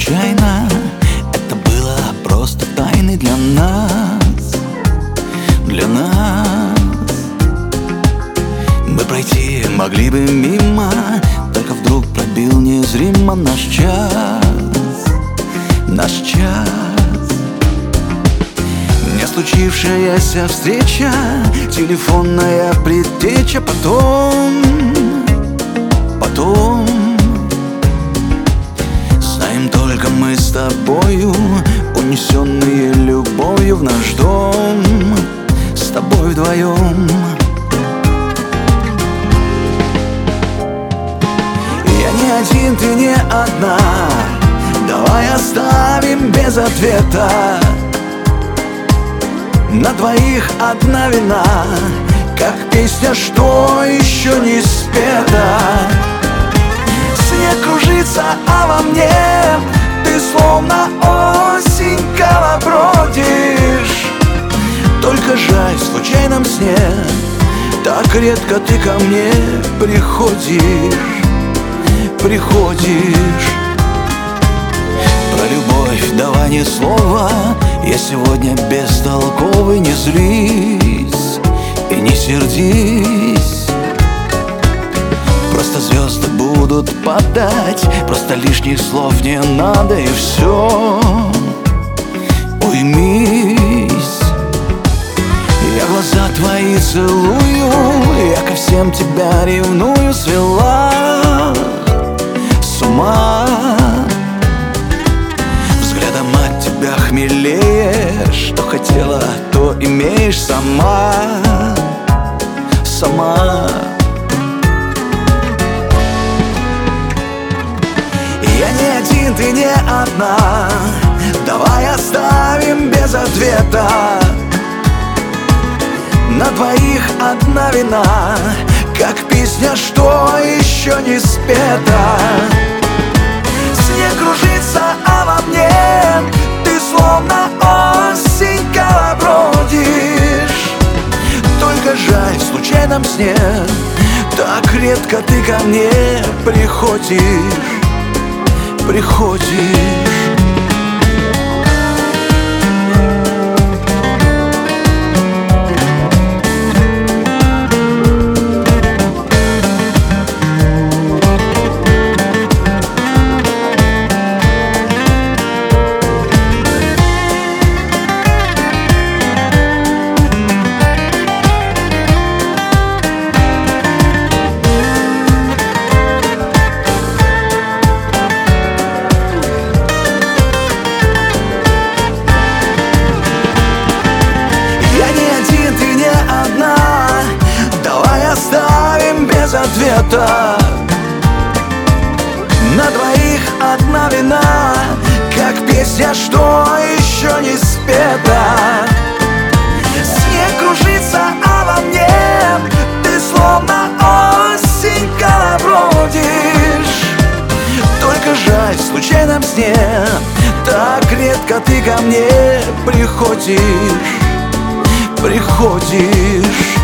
случайно, это было просто тайной для нас, для нас. Мы пройти могли бы мимо, только вдруг пробил незримо наш час, наш час. Не случившаяся встреча, телефонная предтеча, потом знаем только мы с тобою, унесенные любовью в наш дом, с тобой вдвоем. Я не один, ты не одна, давай оставим без ответа. На двоих одна вина, как песня, что еще не спета. Снег кружится, а во мне ты словно осень колобродишь. Только жаль, в случайном сне так редко ты ко мне приходишь. Про любовь давай ни слова, я сегодня бестолковый. Не злись и не сердись, просто звезды будут падать, просто лишних слов не надо, и все. Уймись. Я глаза твои целую, я ко всем тебя ревную, свела с ума. Взглядом от тебя хмелее, что хотела, то имеешь сама, сама. Я не один, ты не одна, давай оставим без ответа. На двоих одна вина, как песня, что еще не спета. Снег кружится, а во мне ты словно осень колобродишь. Только жаль, в случайном сне так редко ты ко мне приходишь. Ответа. На двоих одна вина, как песня, что еще не спета. Снег кружится, а во мне ты словно осень колобродишь. Только жаль, в случайном сне так редко ты ко мне приходишь.